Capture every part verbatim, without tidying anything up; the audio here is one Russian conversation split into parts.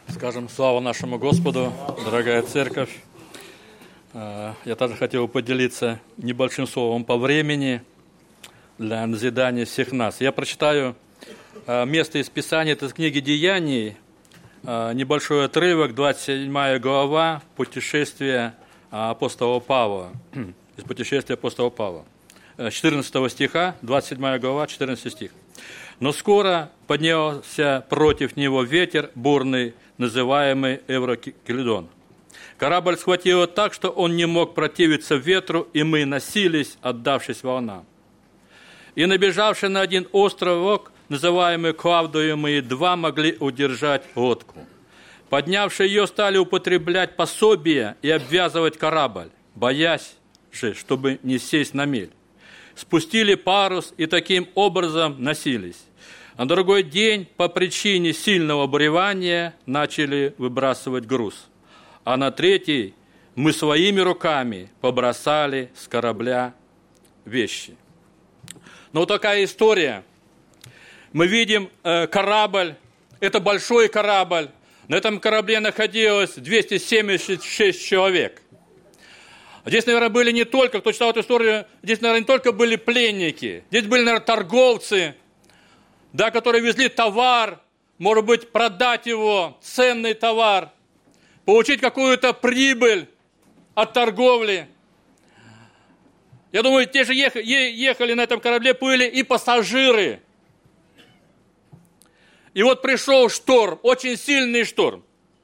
Скажем славу нашему Господу, дорогая церковь. Я также хотел поделиться небольшим словом по времени для назидания всех нас. Я прочитаю место из Писания, это из книги Деяний, небольшой отрывок, двадцать седьмая глава, путешествие апостола Павла, из путешествия апостола Павла, четырнадцатого стиха, двадцать седьмая глава, четырнадцатый стих. «Но скоро поднялся против него ветер бурный, называемый Еврокилидон. Корабль схватило так, что он не мог противиться ветру, и мы носились, отдавшись волнам. И набежавши на один островок, называемый Клавдою, мы едва могли удержать лодку. Поднявши ее, стали употреблять пособие и обвязывать корабль, боясь же, чтобы не сесть на мель. Спустили парус и таким образом носились. На другой день по причине сильного буревания начали выбрасывать груз. А на третий мы своими руками побросали с корабля вещи». Но вот такая история. Мы видим э, корабль, это большой корабль. На этом корабле находилось двести семьдесят шесть человек. Здесь, наверное, были не только, кто читал эту историю, здесь, наверное, не только были пленники. Здесь были, наверное, торговцы, да, которые везли товар, может быть, продать его, ценный товар, получить какую-то прибыль от торговли. Я думаю, те же ехали, ехали на этом корабле, были и пассажиры. И вот пришел шторм, очень сильный шторм.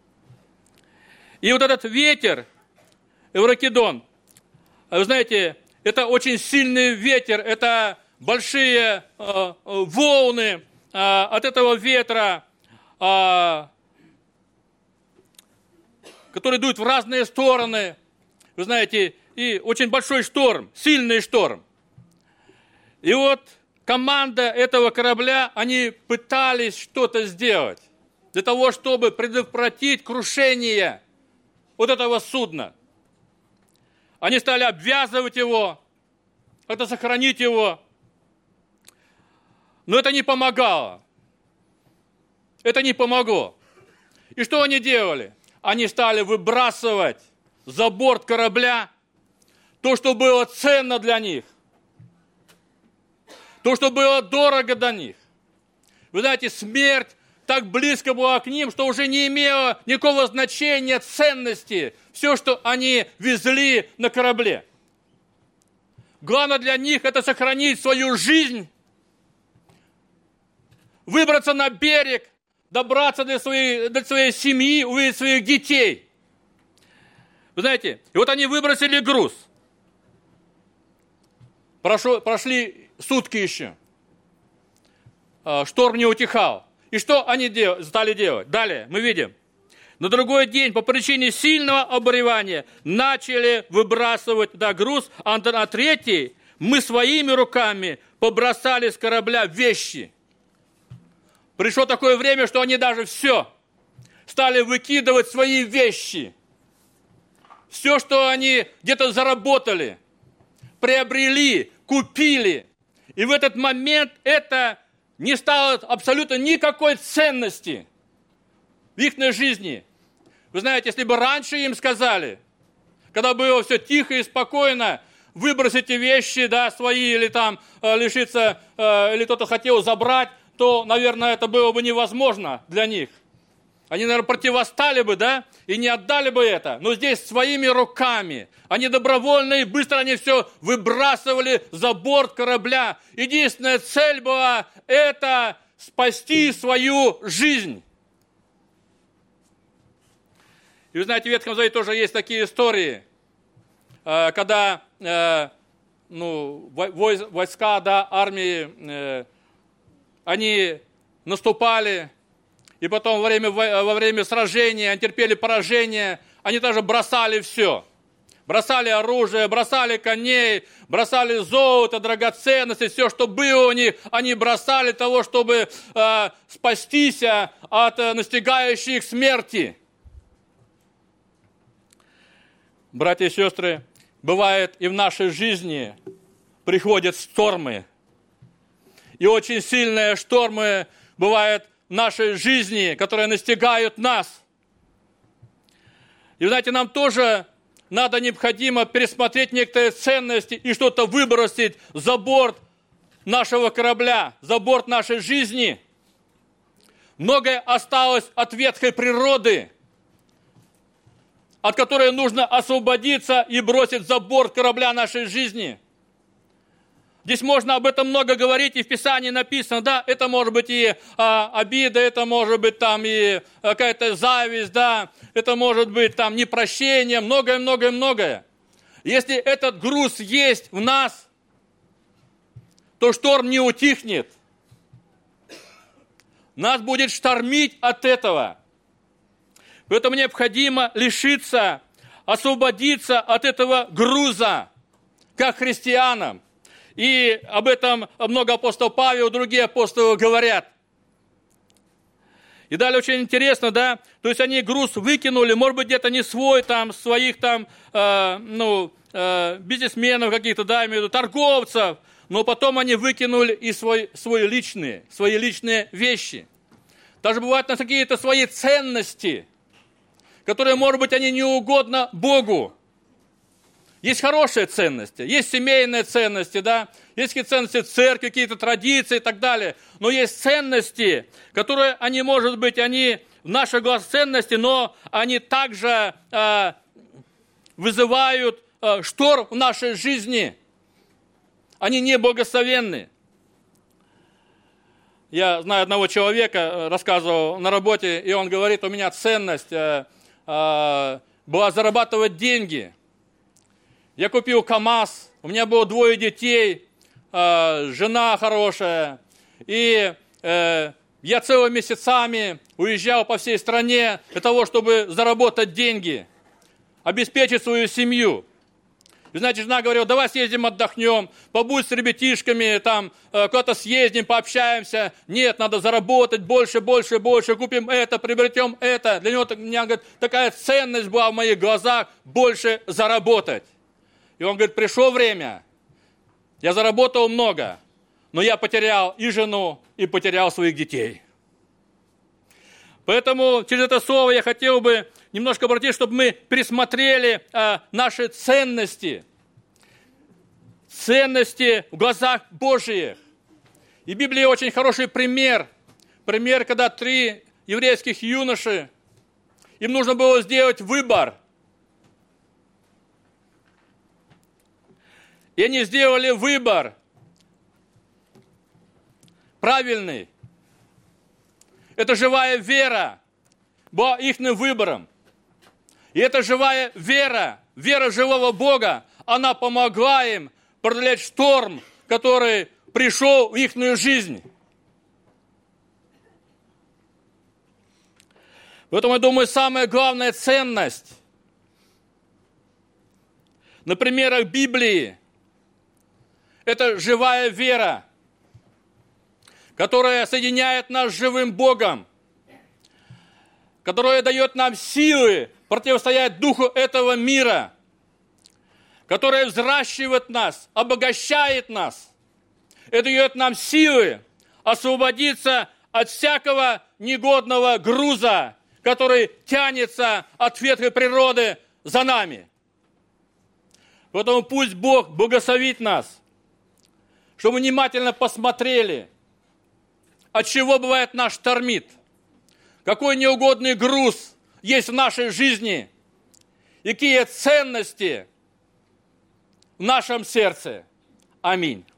И вот этот ветер, Еврокилидон, вы знаете, это очень сильный ветер, это большие э, волны э, от этого ветра, э, которые дуют в разные стороны, вы знаете, и очень большой шторм, сильный шторм. И вот команда этого корабля, они пытались что-то сделать для того, чтобы предотвратить крушение вот этого судна. Они стали обвязывать его, как-то сохранить его. Но это не помогало. Это не помогло. И что они делали? Они стали выбрасывать за борт корабля то, что было ценно для них. То, что было дорого для них. Вы знаете, смерть так близко была к ним, что уже не имело никакого значения, ценности, все, что они везли на корабле. Главное для них – это сохранить свою жизнь, выбраться на берег, добраться до своей, до своей семьи, увидеть своих детей. Вы знаете, и вот они выбросили груз. Прошло, прошли сутки еще. Шторм не утихал. И что они дел, стали делать? Далее мы видим. На другой день по причине сильного обуревания начали выбрасывать да, груз, а на третий мы своими руками побросали с корабля вещи. Пришло такое время, что они даже все стали выкидывать свои вещи. Все, что они где-то заработали, приобрели, купили. И в этот момент это не стало абсолютно никакой ценности в их жизни. Вы знаете, если бы раньше им сказали, когда было все тихо и спокойно, выбросите вещи, да, свои, или там э, лишиться, э, или кто-то хотел забрать, то, наверное, это было бы невозможно для них. Они, наверное, противостали бы, да, и не отдали бы это. Но здесь своими руками. Они добровольно и быстро они все выбрасывали за борт корабля. Единственная цель была – это спасти свою жизнь. И вы знаете, в Ветхом Завете тоже есть такие истории, когда ну, войска, да, армии, они наступали, и потом во время, во время сражения они терпели поражение, они даже бросали все. Бросали оружие, бросали коней, бросали золото, драгоценности, все, что было у них, они бросали для того, чтобы э, спастись от э, настигающей их смерти. Братья и сестры, бывает и в нашей жизни приходят штормы. И очень сильные штормы бывают в нашей жизни, которые настигают нас. И, знаете, нам тоже надо необходимо пересмотреть некоторые ценности и что-то выбросить за борт нашего корабля, за борт нашей жизни. Многое осталось от ветхой природы, от которой нужно освободиться и бросить за борт корабля нашей жизни. Здесь можно об этом много говорить, и в Писании написано, да, это может быть и а, обида, это может быть там и какая-то зависть, да, это может быть там непрощение, многое-многое-многое. Если этот груз есть в нас, то шторм не утихнет. Нас будет штормить от этого. Поэтому необходимо лишиться, освободиться от этого груза, как христианам. И об этом много апостол Павел, другие апостолы говорят. И далее очень интересно, да, то есть они груз выкинули, может быть, где-то не свой, там, своих там, э, ну, э, бизнесменов каких-то, да, имею в виду, торговцев, но потом они выкинули и свои, свои личные, свои личные вещи. Даже бывают у нас какие-то свои ценности, которые, может быть, они не угодны Богу. Есть хорошие ценности, есть семейные ценности, да, есть какие-то ценности в церкви, какие-то традиции и так далее. Но есть ценности, которые, они, может быть, они в наших глазах ценности, но они также э, вызывают э, шторм в нашей жизни. Они неблагословенны. Я знаю одного человека, рассказывал на работе, и он говорит, у меня ценность э, э, была зарабатывать деньги. Я купил КАМАЗ, у меня было двое детей, э, жена хорошая, и э, я целыми месяцами уезжал по всей стране для того, чтобы заработать деньги, обеспечить свою семью. И, знаете, жена говорила, давай съездим отдохнем, побудь с ребятишками, там, э, куда-то съездим, пообщаемся. Нет, надо заработать больше, больше, больше, купим это, приобретем это. Для него, у меня, говорит, такая ценность была в моих глазах, больше заработать. И он говорит, пришло время, я заработал много, но я потерял и жену, и потерял своих детей. Поэтому через это слово я хотел бы немножко обратить, чтобы мы пересмотрели а, наши ценности, ценности в глазах Божьих. И в Библии очень хороший пример, пример, когда три еврейских юноши, им нужно было сделать выбор. И они сделали выбор правильный. Это живая вера была их выбором. И эта живая вера, вера живого Бога, она помогла им преодолеть шторм, который пришел в их жизнь. Поэтому, я думаю, самая главная ценность на примерах Библии – это живая вера, которая соединяет нас с живым Богом, которая дает нам силы противостоять духу этого мира, которая взращивает нас, обогащает нас. Это дает нам силы освободиться от всякого негодного груза, который тянется от ветхой природы за нами. Поэтому пусть Бог благословит нас, чтобы мы внимательно посмотрели, от чего бывает нас штормит, какой неугодный груз есть в нашей жизни, и какие ценности в нашем сердце. Аминь.